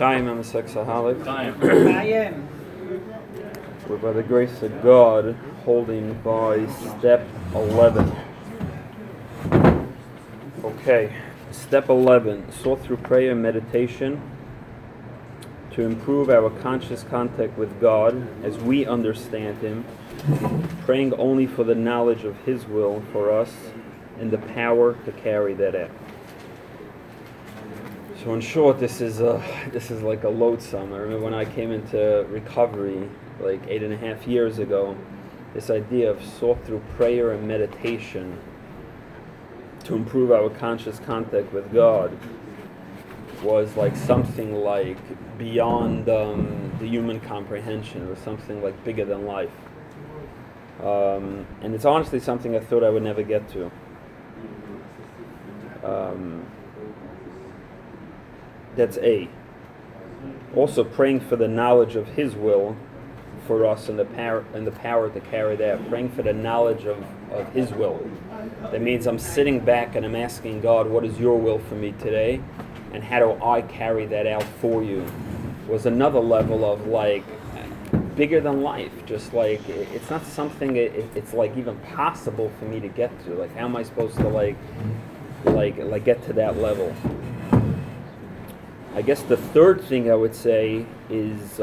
Chaim, I'm a sexaholic. Chaim. We're by the grace of God holding by step 11. Okay, step 11. Sought through prayer and meditation to improve our conscious contact with God as we understand Him, praying only for the knowledge of His will for us and the power to carry that out. So in short, this is like a load sum. I remember when I came into recovery like 8.5 years ago, this idea of sought through prayer and meditation to improve our conscious contact with God was like something like beyond the human comprehension. It was something like bigger than life. And it's honestly something I thought I would never get to. That's A. Also praying for the knowledge of His will for us and the power to carry that. Praying for the knowledge of His will. That means I'm sitting back and I'm asking God, what is your will for me today? And how do I carry that out for you? Was another level of like bigger than life. Just like it's not something it's like even possible for me to get to. Like how am I supposed to like get to that level? I guess the third thing I would say is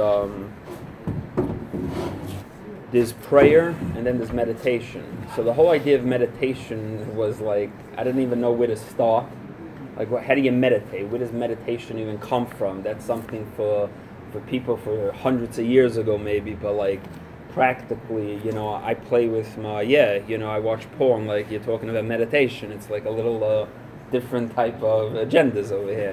there's prayer and then there's meditation. So the whole idea of meditation was like, I didn't even know where to start. Like, how do you meditate? Where does meditation even come from? That's something for people for hundreds of years ago maybe, but like practically, I play with I watch porn, like you're talking about meditation. It's like a little different type of agendas over here.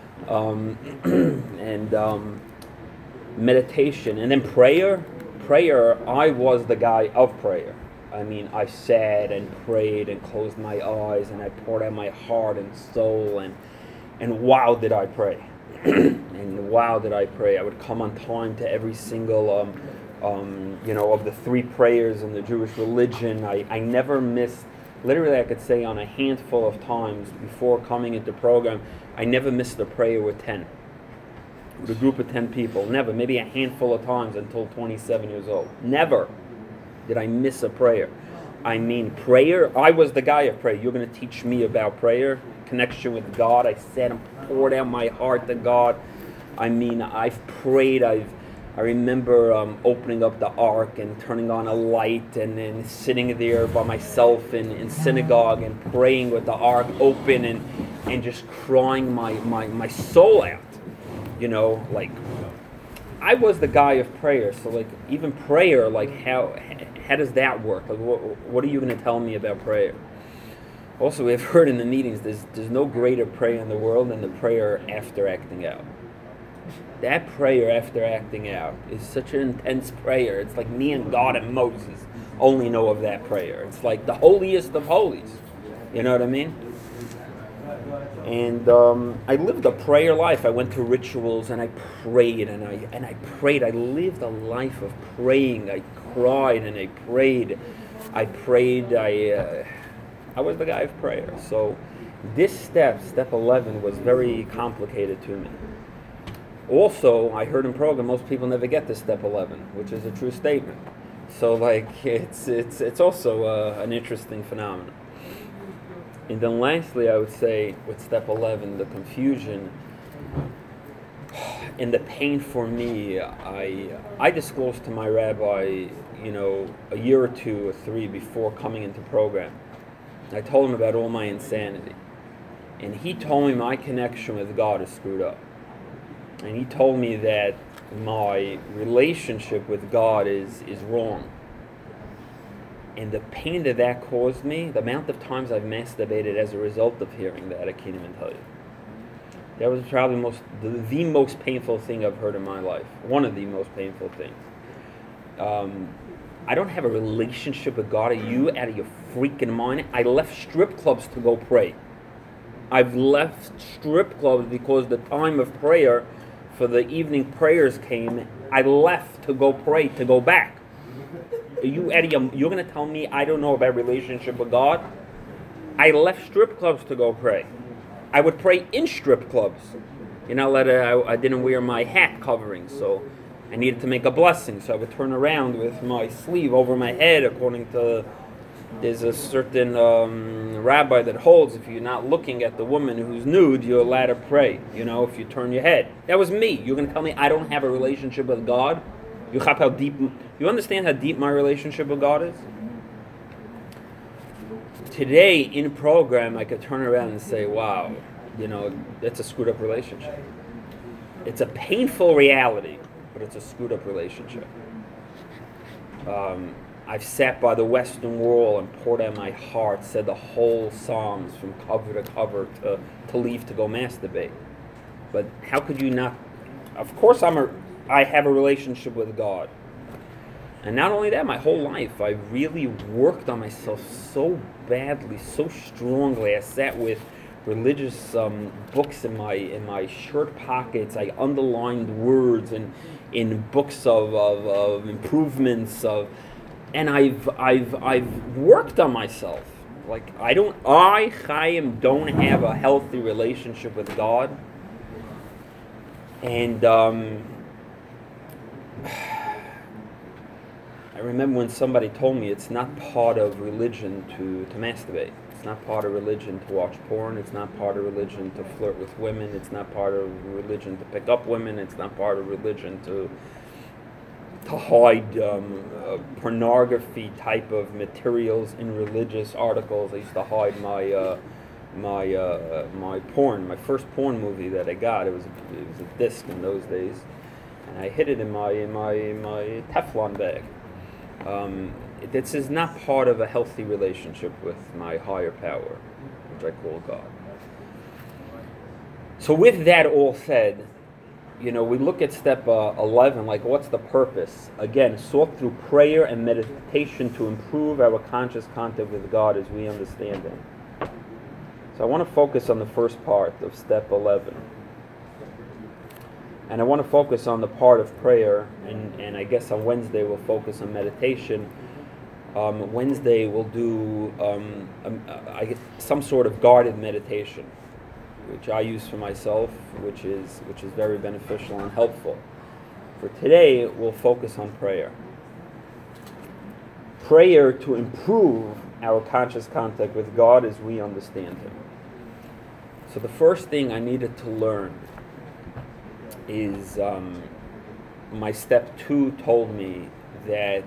Meditation and then prayer, I was the guy of prayer. I mean, I sat and prayed and closed my eyes and I poured out my heart and soul and wow did I pray. And wow did I pray. I would come on time to every single of the 3 prayers in the Jewish religion. I never missed. Literally, I could say on a handful of times before coming into program, I never missed a prayer with 10. With a group of 10 people. Never. Maybe a handful of times until 27 years old. Never did I miss a prayer. I mean, prayer, I was the guy of prayer. You're going to teach me about prayer, connection with God. I sat and poured out my heart to God. I mean, I've prayed. I remember opening up the ark and turning on a light and then sitting there by myself in synagogue and praying with the ark open and just crying my soul out. Like I was the guy of prayer. So like even prayer, like how does that work? Like what are you going to tell me about prayer? Also, we've heard in the meetings there's no greater prayer in the world than the prayer after acting out. That prayer after acting out is such an intense prayer. It's like me and God and Moses only know of that prayer. It's like the holiest of holies. You know what I mean? And I lived a prayer life. I went to rituals and I prayed and I prayed. I lived a life of praying. I cried and I prayed. I was the guy of prayer. So this step 11, was very complicated to me. Also, I heard in program most people never get to step 11, which is a true statement. So like it's also an interesting phenomenon. And then lastly, I would say with step 11, the confusion and the pain for me, I disclosed to my rabbi, a year or 2 or 3 before coming into program. I told him about all my insanity. And he told me my connection with God is screwed up. And he told me that my relationship with God is wrong. And the pain that caused me, the amount of times I've masturbated as a result of hearing that, I can't even tell you. That was probably the most painful thing I've heard in my life. One of the most painful things. I don't have a relationship with God. Are you out of your freaking mind? I left strip clubs to go pray. I've left strip clubs because the time of prayer for the evening prayers came. I left to go pray, to go back. You're going to tell me I don't know about relationship with God? I left strip clubs to go pray. I would pray in strip clubs. You're not allowed I didn't wear my hat covering, so I needed to make a blessing. So I would turn around with my sleeve over my head according to... There's a certain rabbi that holds if you're not looking at the woman who's nude, you're allowed to pray. If you turn your head. That was me. You're going to tell me I don't have a relationship with God? You understand how deep my relationship with God is? Today, in program, I could turn around and say, wow, that's a screwed up relationship. It's a painful reality, but it's a screwed up relationship. I've sat by the Western Wall and poured out my heart, said the whole Psalms from cover to cover to leave to go masturbate. But how could you not? Of course I have a relationship with God. And not only that, my whole life I really worked on myself so badly, so strongly. I sat with religious books in my shirt pockets. I underlined words in books of improvements of. And I've worked on myself. Like Chaim, don't have a healthy relationship with God. And I remember when somebody told me it's not part of religion to masturbate. It's not part of religion to watch porn. It's not part of religion to flirt with women. It's not part of religion to pick up women. It's not part of religion to hide pornography type of materials in religious articles. I used to hide my porn. My first porn movie that I got, it was a disc in those days, and I hid it in my Teflon bag. This is not part of a healthy relationship with my higher power, which I call God. So with that all said, we look at step 11, like what's the purpose? Again, sought through prayer and meditation to improve our conscious contact with God as we understand Him. So I want to focus on the first part of step 11. And I want to focus on the part of prayer, and I guess on Wednesday we'll focus on meditation. Wednesday we'll do some sort of guided meditation, which I use for myself, which is very beneficial and helpful. For today, we'll focus on prayer. Prayer to improve our conscious contact with God as we understand Him. So the first thing I needed to learn is my step 2 told me that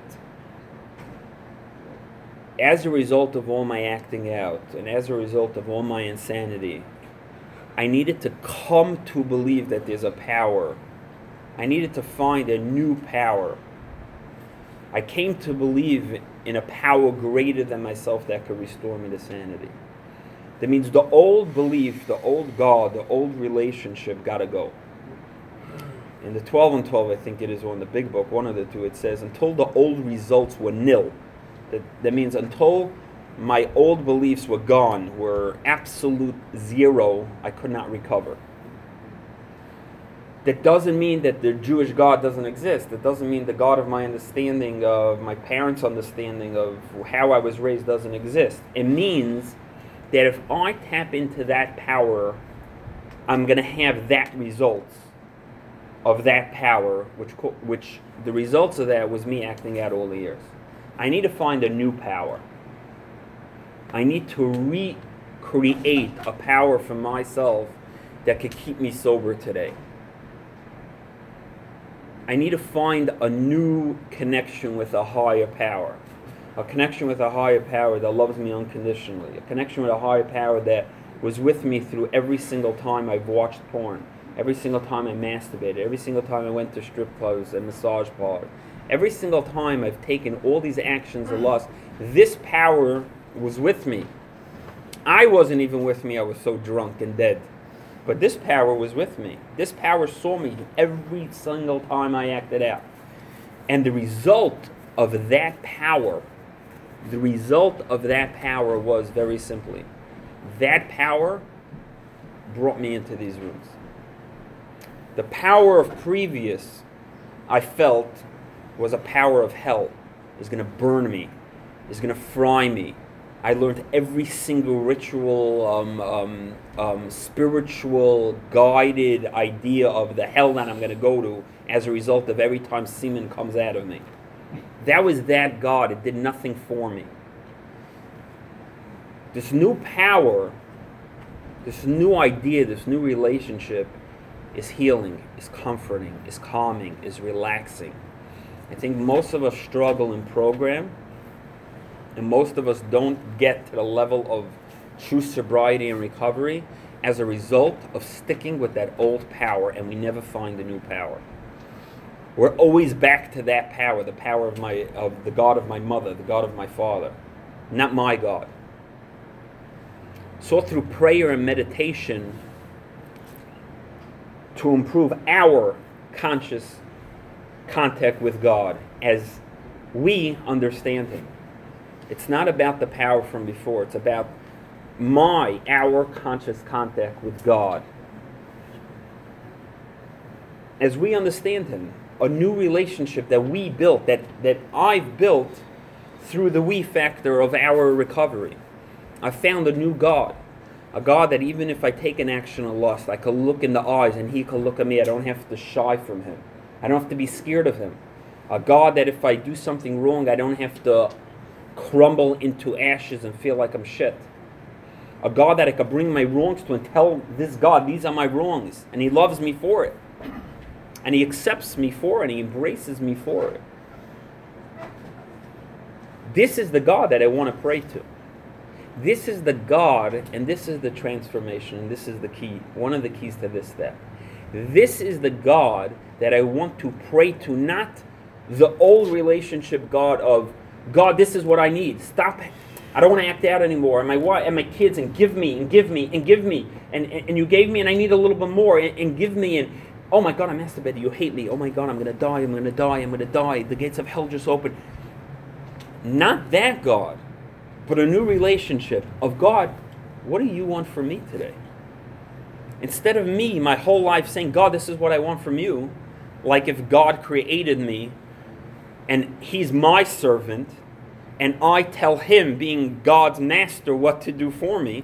as a result of all my acting out and as a result of all my insanity, I needed to come to believe that there's a power. I needed to find a new power. I came to believe in a power greater than myself that could restore me to sanity. That means the old belief, the old God, the old relationship got to go. In the 12 and 12, I think it is, or in the big book, one of the two, it says, until the old results were nil. That means until my old beliefs were gone, were absolute zero, I could not recover. That doesn't mean that the Jewish God doesn't exist. It doesn't mean the God of my understanding, of my parents' understanding of how I was raised doesn't exist. It means that if I tap into that power, I'm going to have that results of that power, which the results of that was me acting out all the years. I need to find a new power. I need to recreate a power for myself that could keep me sober today. I need to find a new connection with a higher power. A connection with a higher power that loves me unconditionally. A connection with a higher power that was with me through every single time I've watched porn. Every single time I masturbated. Every single time I went to strip clubs and massage parlors. Every single time I've taken all these actions of lust. This power was with me. I wasn't even with me. I was so drunk and dead. But this power was with me. This power saw me every single time I acted out. And the result of that power was very simply, that power brought me into these rooms. The power of previous, I felt, was a power of hell. It's going to burn me. It's going to fry me. I learned every single ritual, spiritual, guided idea of the hell that I'm going to go to as a result of every time semen comes out of me. That was that God. It did nothing for me. This new power, this new idea, this new relationship is healing, is comforting, is calming, is relaxing. I think most of us struggle in program, and most of us don't get to the level of true sobriety and recovery as a result of sticking with that old power, and we never find a new power. We're always back to that power, the power of the God of my mother, the God of my father, not my God. So through prayer and meditation, to improve our conscious contact with God as we understand Him. It's not about the power from before. It's about our conscious contact with God. As we understand Him, a new relationship that we built, that I've built through the we factor of our recovery. I found a new God. A God that even if I take an action of lust, I could look in the eyes and He could look at me. I don't have to shy from Him. I don't have to be scared of Him. A God that if I do something wrong, I don't have to crumble into ashes and feel like I'm shit. A God that I could bring my wrongs to and tell this God, these are my wrongs. And He loves me for it. And He accepts me for it. And He embraces me for it. This is the God that I want to pray to. This is the God, and this is the transformation, and this is the key, one of the keys to this step. This is the God that I want to pray to, not the old relationship God of, God, this is what I need. Stop. I don't want to act out anymore. And my wife and my kids, and give me, and give me, and give me. And you gave me, and I need a little bit more, and give me. And oh my God, I masturbated. You hate me. Oh my God, I'm going to die. I'm going to die. I'm going to die. The gates of hell just opened. Not that God, but a new relationship of God. What do you want from me today? Instead of me, my whole life saying, God, this is what I want from you, like if God created me and He's my servant and I tell Him, being God's master, what to do for me.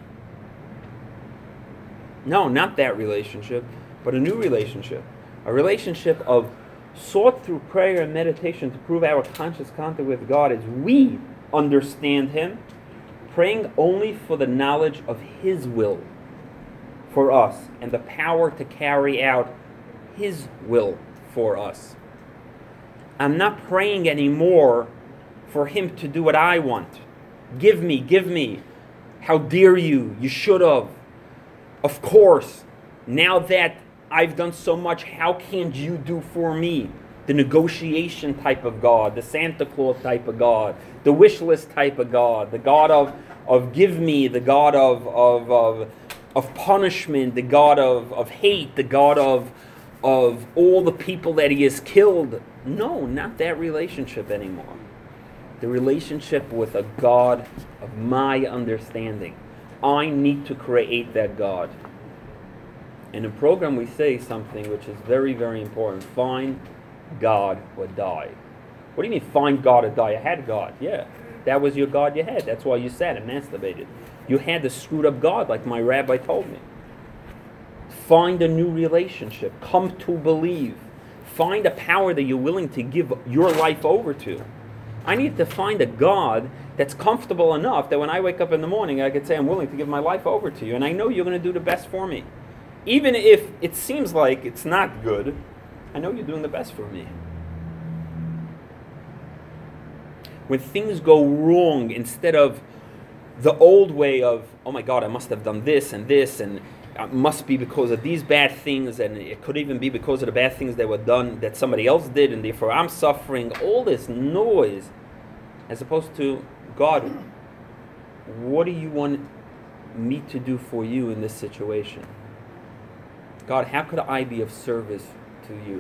No, not that relationship, but a new relationship. A relationship of sought through prayer and meditation to prove our conscious contact with God as we understand Him, praying only for the knowledge of His will for us and the power to carry out His will for us. I'm not praying anymore for Him to do what I want. Give me, give me. How dare you? You should have. Of course, now that I've done so much, how can't you do for me? The negotiation type of God, the Santa Claus type of God, the wish list type of God, the God of give me, the God of punishment, the God of hate, the God of all the people that He has killed. No, not that relationship anymore. The relationship with a God of my understanding. I need to create that God. In the program we say something which is very, very important. Find God or die. What do you mean find God or die? I had God. Yeah, that was your God you had. That's why you sat and masturbated. You had the screwed up God like my rabbi told me. Find a new relationship. Come to believe. Find a power that you're willing to give your life over to. I need to find a God that's comfortable enough that when I wake up in the morning, I could say, I'm willing to give my life over to you. And I know you're going to do the best for me. Even if it seems like it's not good, I know you're doing the best for me. When things go wrong, instead of the old way of, oh my God, I must have done this, and it must be because of these bad things, and it could even be because of the bad things that were done that somebody else did, and therefore I'm suffering, all this noise, as opposed to, God, what do you want me to do for you in this situation? God, how could I be of service to you?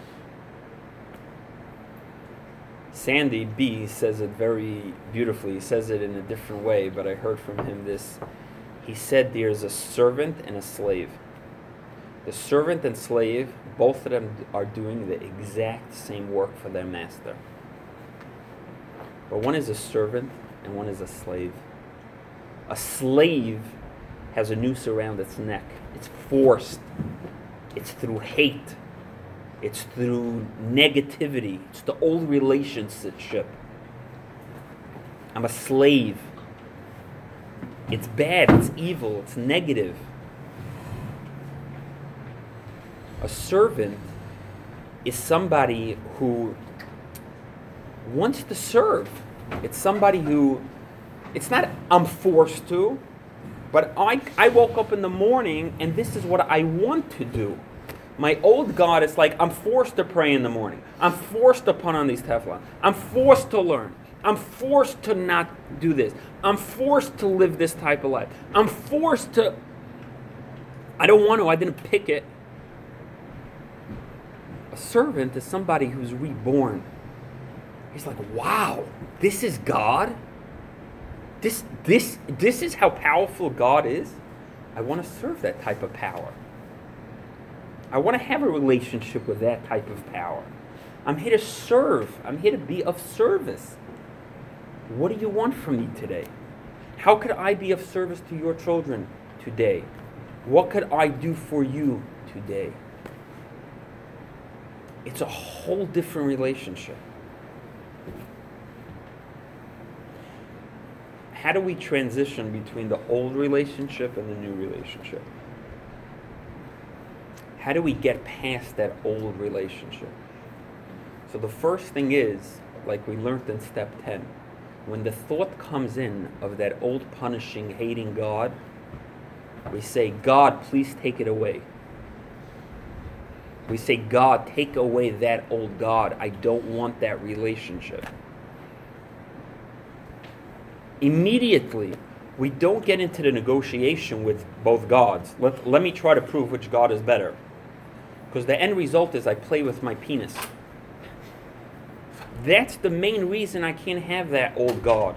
Sandy B says it very beautifully. He says it in a different way, but I heard from him this. He said there's a servant and a slave. The servant and slave, both of them are doing the exact same work for their master. But one is a servant and one is a slave. A slave has a noose around its neck. It's forced. It's through hate. It's through negativity. It's the old relationship. I'm a slave. It's bad. It's evil. It's negative. A servant is somebody who wants to serve. It's somebody who, it's not I'm forced to, but I woke up in the morning and this is what I want to do. My old God is like, I'm forced to pray in the morning. I'm forced to put on these tefillin. I'm forced to learn. I'm forced to not do this. I'm forced to live this type of life. I'm forced to, I don't want to, I didn't pick it. A servant is somebody who's reborn. He's like, wow, this is God? This is how powerful God is? I want to serve that type of power. I want to have a relationship with that type of power. I'm here to serve. I'm here to be of service. What do you want from me today? How could I be of service to your children today? What could I do for you today? It's a whole different relationship. How do we transition between the old relationship and the new relationship? How do we get past that old relationship? So the first thing is, like we learned in step 10, when the thought comes in of that old punishing, hating God, we say, God, please take it away. We say, God, take away that old God. I don't want that relationship. Immediately, we don't get into the negotiation with both gods. Let me try to prove which God is better. Because the end result is I play with my penis. That's the main reason I can't have that old God.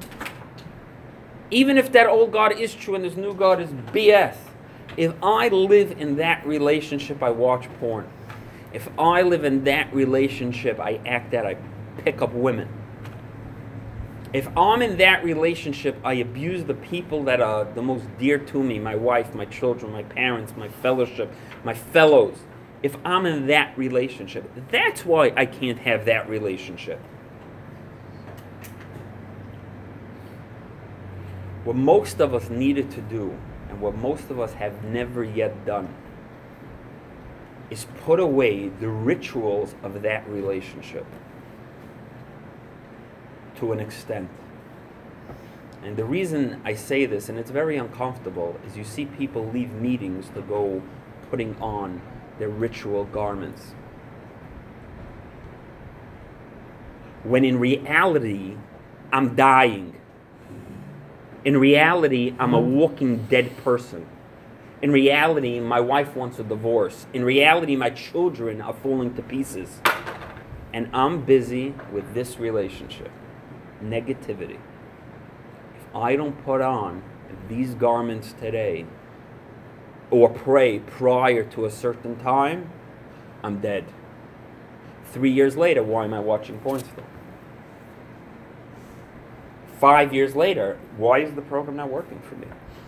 Even if that old God is true and this new God is BS, if I live in that relationship, I watch porn. If I live in that relationship, I act out, I pick up women. If I'm in that relationship, I abuse the people that are the most dear to me, my wife, my children, my parents, my fellowship, my fellows. If I'm in that relationship, that's why I can't have that relationship. What most of us needed to do, and what most of us have never yet done, is put away the rituals of that relationship to an extent. And the reason I say this, and it's very uncomfortable, is you see people leave meetings to go putting on their ritual garments. When in reality, I'm dying. In reality, I'm a walking dead person. In reality, my wife wants a divorce. In reality, my children are falling to pieces. And I'm busy with this relationship. Negativity. If I don't put on these garments today, or pray prior to a certain time, I'm dead. 3 years later, why am I watching porn still? 5 years later, why is the program not working for me?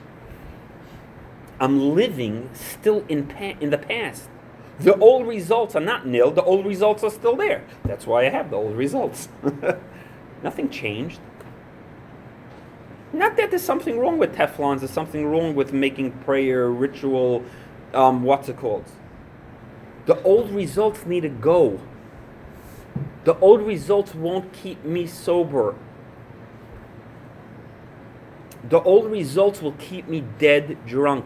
I'm living still in the past. The old results are not nil, the old results are still there. That's why I have the old results. Nothing changed. Not that there's something wrong with tefillins, there's something wrong with making prayer, ritual, what's it called? The old results need to go. The old results won't keep me sober. The old results will keep me dead drunk.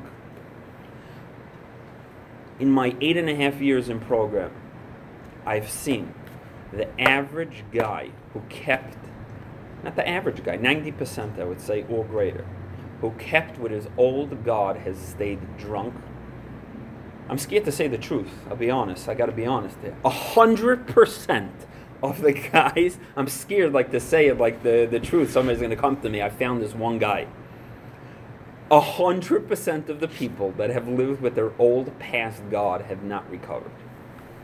In my 8.5 years in program, I've seen the average guy who kept, not the average guy, 90% I would say, or greater, who kept with his old God has stayed drunk. I'm scared to say the truth, I'll be honest, I gotta be honest here. 100% of the guys, I'm scared like to say it like the truth, somebody's gonna come to me, I found this one guy. 100% of the people that have lived with their old past God have not recovered.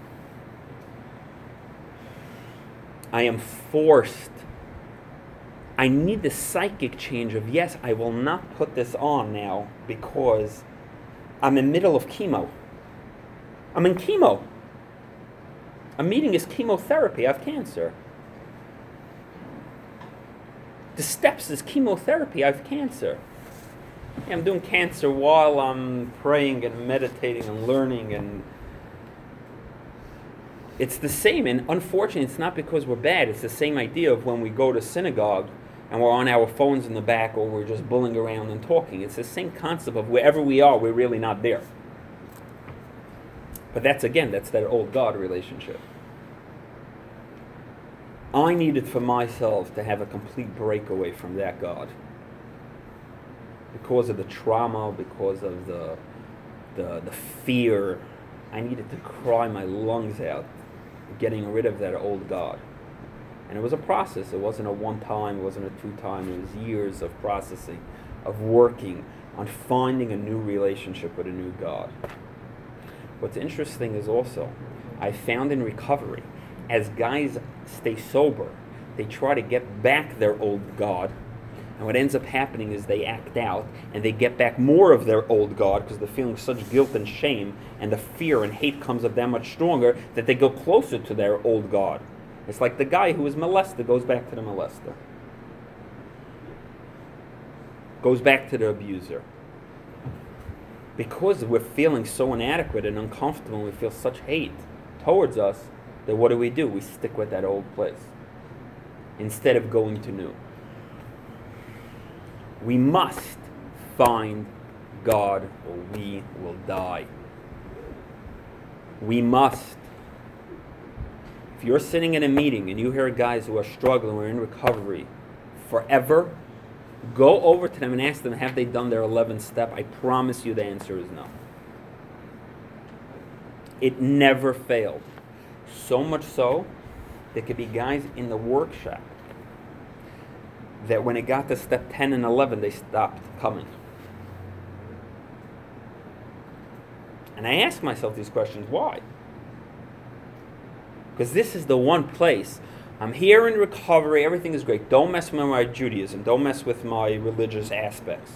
I am forced I need the psychic change of, yes, I will not put this on now because I'm in the middle of chemo. I'm in chemo. A meeting is chemotherapy. I have cancer. The steps is chemotherapy. I have cancer. I'm doing cancer while I'm praying and meditating and learning, and it's the same. And unfortunately, it's not because we're bad. It's the same idea of when we go to synagogue and we're on our phones in the back, or we're just bulling around and talking. It's the same concept of wherever we are, we're really not there. But that's that old God relationship. I needed for myself to have a complete breakaway from that God. Because of the trauma, because of the fear, I needed to cry my lungs out, getting rid of that old God. And it was a process. It wasn't a one-time, it wasn't a two-time. It was years of processing, of working on finding a new relationship with a new God. What's interesting is also, I found in recovery, as guys stay sober, they try to get back their old God. And what ends up happening is they act out, and they get back more of their old God because they're feeling such guilt and shame, and the fear and hate comes up that much stronger that they go closer to their old God. It's like the guy who was molested goes back to the molester. Goes back to the abuser. Because we're feeling so inadequate and uncomfortable, and we feel such hate towards us, then what do? We stick with that old place instead of going to new. We must find God or we will die. We must. If you're sitting in a meeting and you hear guys who are struggling or in recovery forever, go over to them and ask them, have they done their 11th step? I promise you the answer is no. It never failed. So much so, there could be guys in the workshop that when it got to step 10 and 11, they stopped coming. And I ask myself these questions, why? Because this is the one place, I'm here in recovery, everything is great. Don't mess with my Judaism. Don't mess with my religious aspects.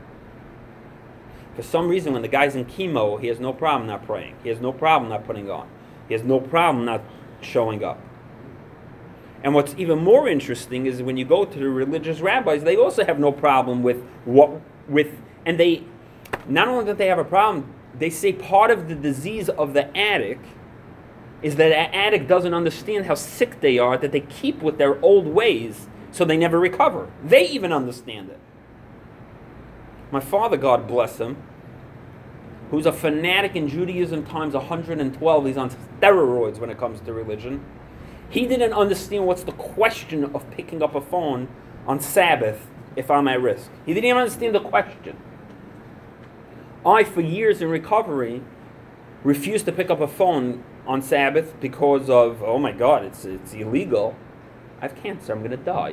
For some reason, when the guy's in chemo, he has no problem not praying. He has no problem not putting on. He has no problem not showing up. And what's even more interesting is when you go to the religious rabbis, they also have no problem and they, not only that they have a problem, they say part of the disease of the addict is that the addict doesn't understand how sick they are, that they keep with their old ways, so they never recover. They even understand it. My father, God bless him, who's a fanatic in Judaism times 112, he's on steroids when it comes to religion. He didn't understand what's the question of picking up a phone on Sabbath if I'm at risk. He didn't even understand the question. I, for years in recovery, refused to pick up a phone on Sabbath because of, oh my God, it's illegal. I have cancer, I'm going to die.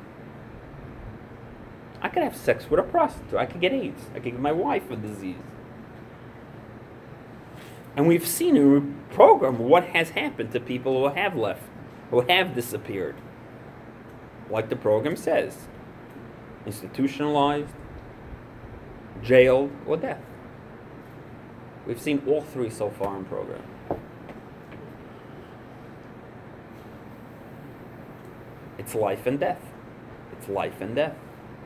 I could have sex with a prostitute. I could get AIDS. I could give my wife a disease. And we've seen in a program what has happened to people who have left, who have disappeared. Like the program says, institutionalized, jailed, or death. We've seen all three so far in program. It's life and death. It's life and death.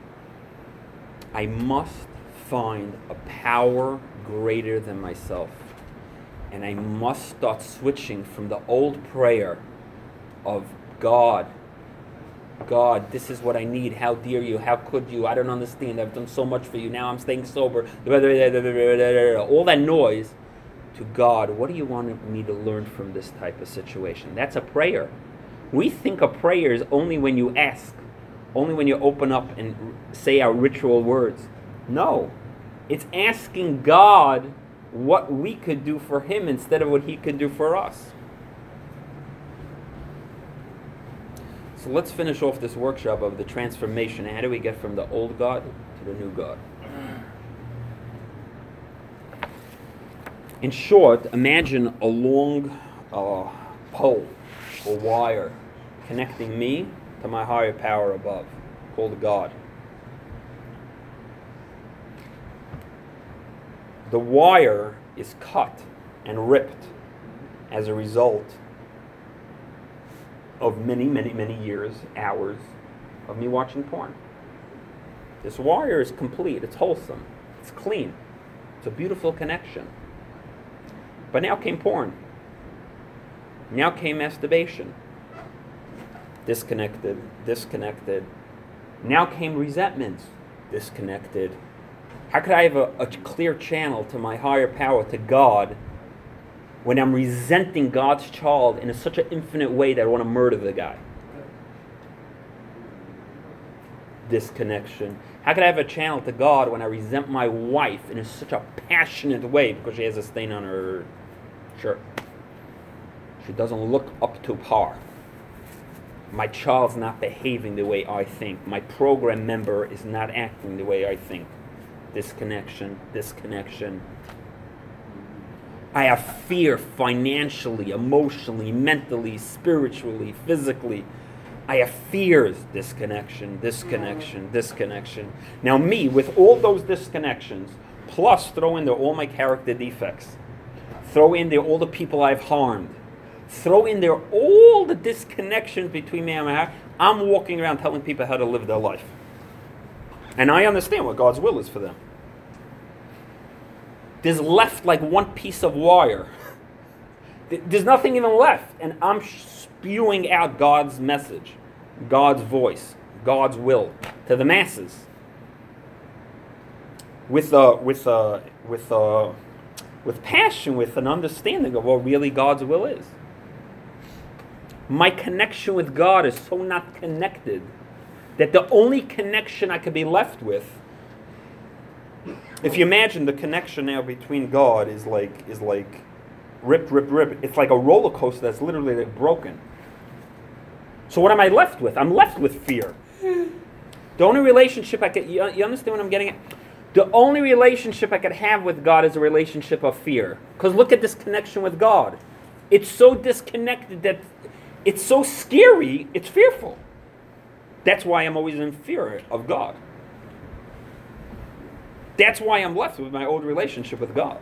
I must find a power greater than myself. And I must start switching from the old prayer of God, this is what I need. How dare you? How could you? I don't understand. I've done so much for you. Now I'm staying sober. All that noise to God. What do you want me to learn from this type of situation? That's a prayer. We think a prayer is only when you ask, only when you open up and say our ritual words. No, it's asking God what we could do for Him instead of what He could do for us. So let's finish off this workshop of the transformation. How do we get from the old God to the new God? In short, imagine a long pole or wire connecting me to my higher power above. called God. The wire is cut and ripped as a result of many, many, many years, hours of me watching porn. This wire is complete, it's wholesome, it's clean, it's a beautiful connection. But now came porn. Now came masturbation. Disconnected, disconnected. Now came resentments. Disconnected. How could I have a clear channel to my higher power, to God, when I'm resenting God's child in such an infinite way that I want to murder the guy? Disconnection. How could I have a channel to God when I resent my wife in such a passionate way because she has a stain on her shirt? She doesn't look up to par. My child's not behaving the way I think. My program member is not acting the way I think. Disconnection, disconnection. I have fear financially, emotionally, mentally, spiritually, physically. I have fears. Disconnection, disconnection, disconnection. Now me, with all those disconnections, plus throw in there all my character defects, throw in there all the people I've harmed, throw in there all the disconnections between me and my heart, I'm walking around telling people how to live their life. And I understand what God's will is for them. There's left like one piece of wire. There's nothing even left. And I'm spewing out God's message, God's voice, God's will to the masses. With passion, with an understanding of what really God's will is. My connection with God is so not connected that the only connection I could be left with, if you imagine the connection now between God is like rip. It's like a roller coaster that's literally like broken. So what am I left with? I'm left with fear. The only relationship I could, you understand what I'm getting at? The only relationship I could have with God is a relationship of fear. Because look at this connection with God. It's so disconnected that it's so scary, it's fearful. That's why I'm always in fear of God. That's why I'm left with my old relationship with God.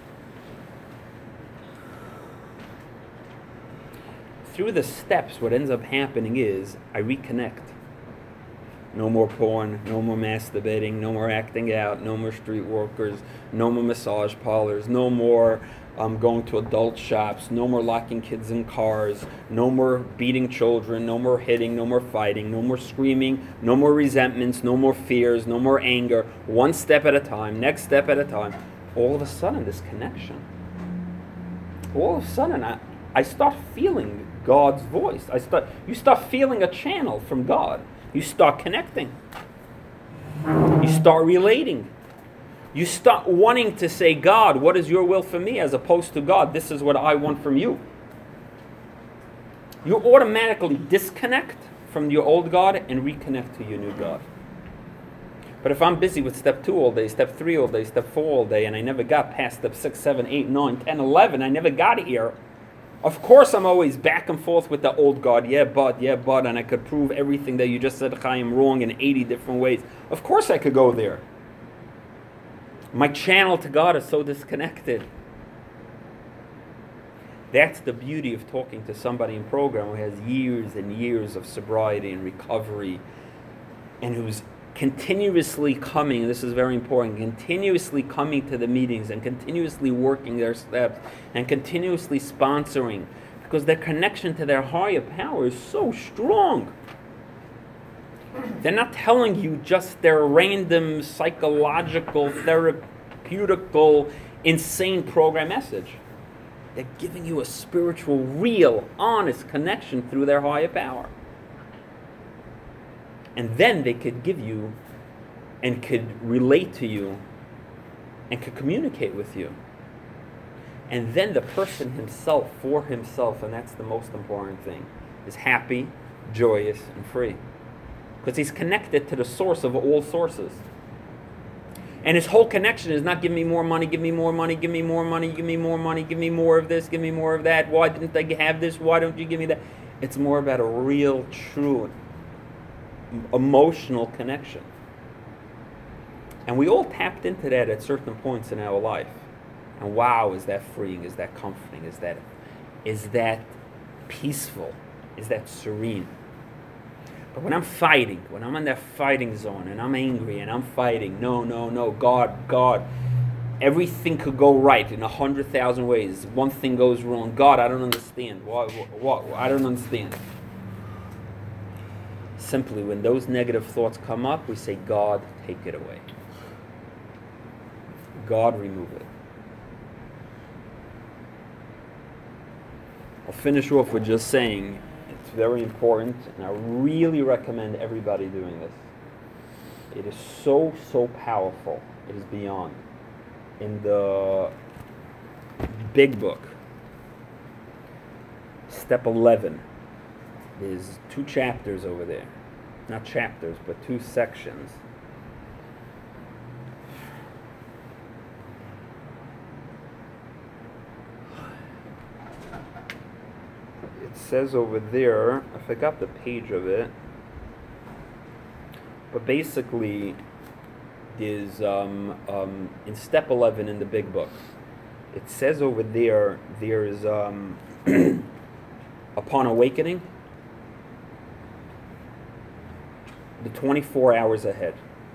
Through the steps, what ends up happening is I reconnect. No more porn, no more masturbating, no more acting out, no more street workers, no more massage parlors, no more going to adult shops, no more locking kids in cars, no more beating children, no more hitting, no more fighting, no more screaming, no more resentments, no more fears, no more anger. One step at a time, next step at a time. All of a sudden, this connection. All of a sudden, I start feeling God's voice. You start feeling a channel from God. You start connecting. You start relating. You start wanting to say, God, what is your will for me? As opposed to, God, this is what I want from you. You automatically disconnect from your old God and reconnect to your new God. But if I'm busy with step 2 all day, step 3 all day, step 4 all day, and I never got past step 6, 7, 8, 9, 10, 11, I never got here, of course I'm always back and forth with the old God. Yeah, but, and I could prove everything that you just said, Chaim, wrong in 80 different ways. Of course I could go there. My channel to God is so disconnected. That's the beauty of talking to somebody in program who has years and years of sobriety and recovery and who's continuously coming, and this is very important, continuously coming to the meetings and continuously working their steps and continuously sponsoring, because their connection to their higher power is so strong. They're not telling you just their random psychological, therapeutical, insane program message. They're giving you a spiritual, real, honest connection through their higher power. And then they could give you and could relate to you and could communicate with you. And then the person himself, for himself, and that's the most important thing, is happy, joyous, and free. Because he's connected to the source of all sources. And his whole connection is not give me more money, give me more money, give me more money, give me more money, give me more of this, give me more of that. Why didn't they have this? Why don't you give me that? It's more about a real, true, emotional connection. And we all tapped into that at certain points in our life. And wow, is that freeing? Is that comforting? Is that peaceful? Is that serene? But when I'm fighting, when I'm in that fighting zone and I'm angry and I'm fighting, no, God, everything could go right in 100,000 ways. One thing goes wrong. God, I don't understand. What? I don't understand. Simply, when those negative thoughts come up, we say, God, take it away. God, remove it. I'll finish off with just saying, it's very important, and I really recommend everybody doing this. It is so, so powerful. It is beyond. In the big book, step 11, there's 2 chapters over there. Not chapters, but 2 sections. It says over there, I forgot the page of it, but basically there's in step 11 in the big book, it says over there, there's upon awakening, the 24 hours ahead.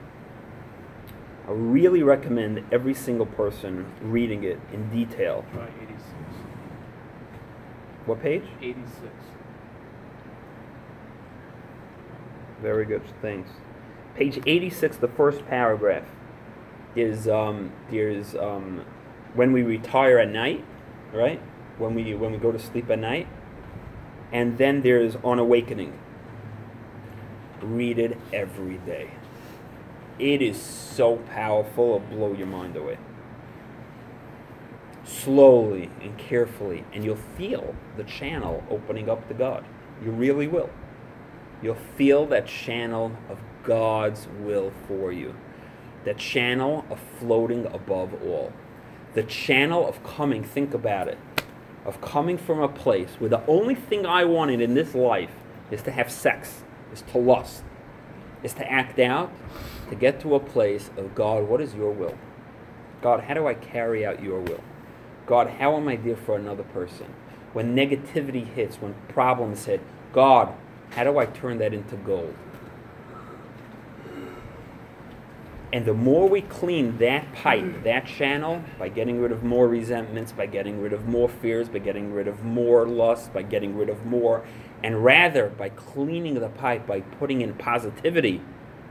I really recommend every single person reading it in detail. Try 86. What page? 86. Very good, thanks. Page 86, the first paragraph, is there's when we retire at night, right? When we go to sleep at night, and then there's on awakening. Read it every day. It is so powerful, it'll blow your mind away. Slowly and carefully, and you'll feel the channel opening up to God. You really will. You'll feel that channel of God's will for you. That channel of floating above all. The channel of coming, think about it, of coming from a place where the only thing I wanted in this life is to have sex, is to lust, is to act out, to get to a place of, God, what is your will? God, how do I carry out your will? God, how am I there for another person? When negativity hits, when problems hit, God, how do I turn that into gold? And the more we clean that pipe, that channel, by getting rid of more resentments, by getting rid of more fears, by getting rid of more lust, by getting rid of more, and rather by cleaning the pipe, by putting in positivity,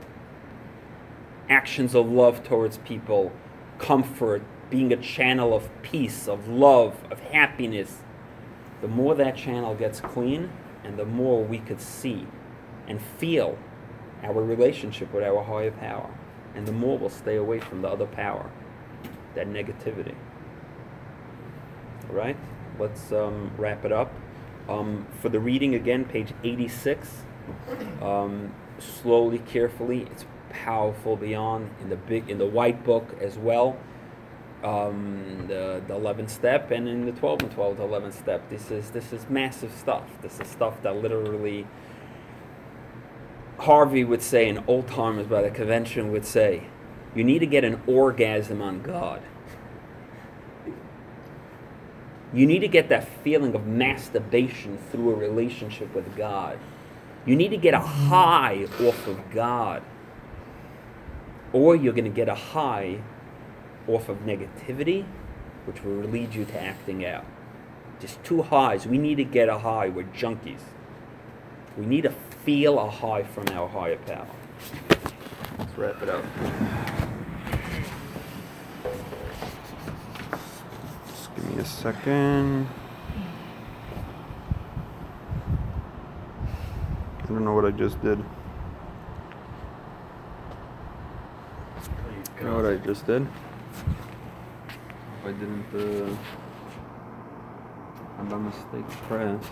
actions of love towards people, comfort, being a channel of peace, of love, of happiness, the more that channel gets clean, and the more we could see and feel our relationship with our higher power. And the more we'll stay away from the other power, that negativity. All right? Let's wrap it up. For the reading, again, page 86. Slowly, carefully. It's powerful beyond. In the white book as well. The 11th step, and in the 12 and 12, the 11th step. This is massive stuff. This is stuff that literally Harvey would say, and old timers by the convention would say, you need to get an orgasm on God. You need to get that feeling of masturbation through a relationship with God. You need to get a high off of God. Or you're going to get a high off of negativity, which will lead you to acting out. Just 2 highs. We need to get a high. We're junkies. We need to feel a high from our higher power. Let's wrap it up. Just give me a second. I don't know what I just did. You know what I just did? I didn't, I by mistake pressed.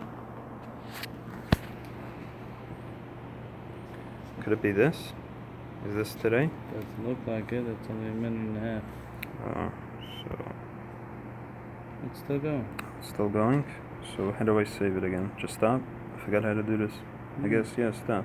Could it be this? Is this today? Doesn't look like it. It's only a minute and a half. So It's still going. still going. So how do I save it again? Just stop? I forgot how to do this. I guess, yeah, stop.